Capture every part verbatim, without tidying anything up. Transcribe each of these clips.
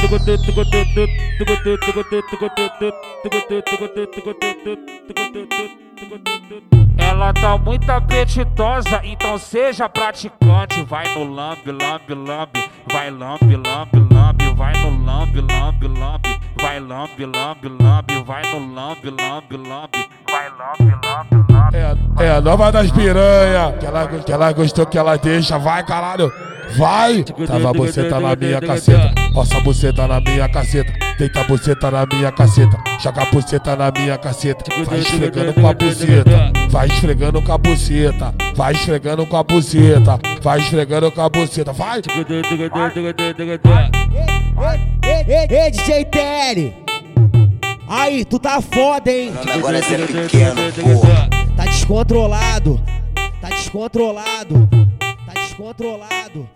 Ela tá muito apetitosa, então seja praticante. Vai no lambe, lambe, lambe. Vai lambe, lambe, lambe. Vai no lambe, lambe, lambe. Vai lambe, lambe, lambe. Vai no lambe, lambe, lambe. Vai lambe, lambe, lambe. É, é a nova das piranha. Que ela, que ela gostou, que ela deixa. Vai, caralho. Vai! Tava a buceta na minha caceta. Roça a buceta na minha caceta. Deita a buceta na minha caceta. Joga a buceta na minha caceta. Vai esfregando com a buceta. Vai esfregando com a buceta. Vai esfregando com a buceta. Vai esfregando com a buceta. Vai! Ei, D J T L! Aí, tu tá foda, hein? Agora é pequeno, porra. Tá descontrolado. Tá descontrolado. Tá descontrolado.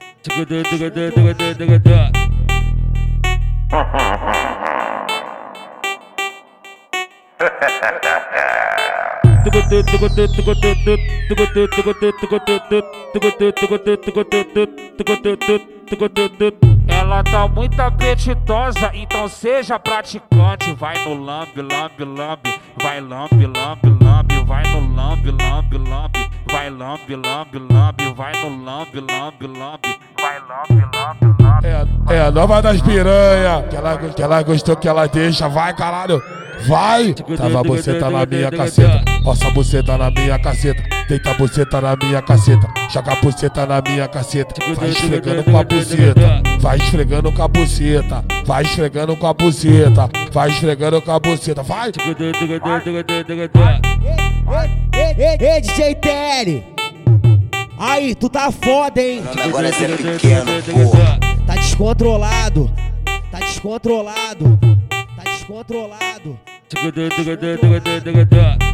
Ela tá muito apetitosa, então seja praticante. Vai no lambe, lambe, lambe. Vai lambe, lambe, lambe. Vai no lambe, lambe, lambe. Vai lambe, lambe, lambe. Vai no lambe, lambe, lambe. Vai lambe, lambe, lambe. É, é a nova das piranha. Que ela, que ela gostou, que ela deixa. Vai, caralho. Vai! Tava a buceta na minha caceta. Roça a buceta na minha caceta. Deita a buceta na minha caceta. Joga a buceta na minha caceta. Vai esfregando com a buceta. Vai esfregando com a buceta. Vai esfregando com a buceta. Vai esfregando com a buceta. Vai! Ei, D J T L! Aí, tu tá foda, hein? Agora é pequeno, porra. Tá descontrolado. Tá descontrolado. Tá descontrolado.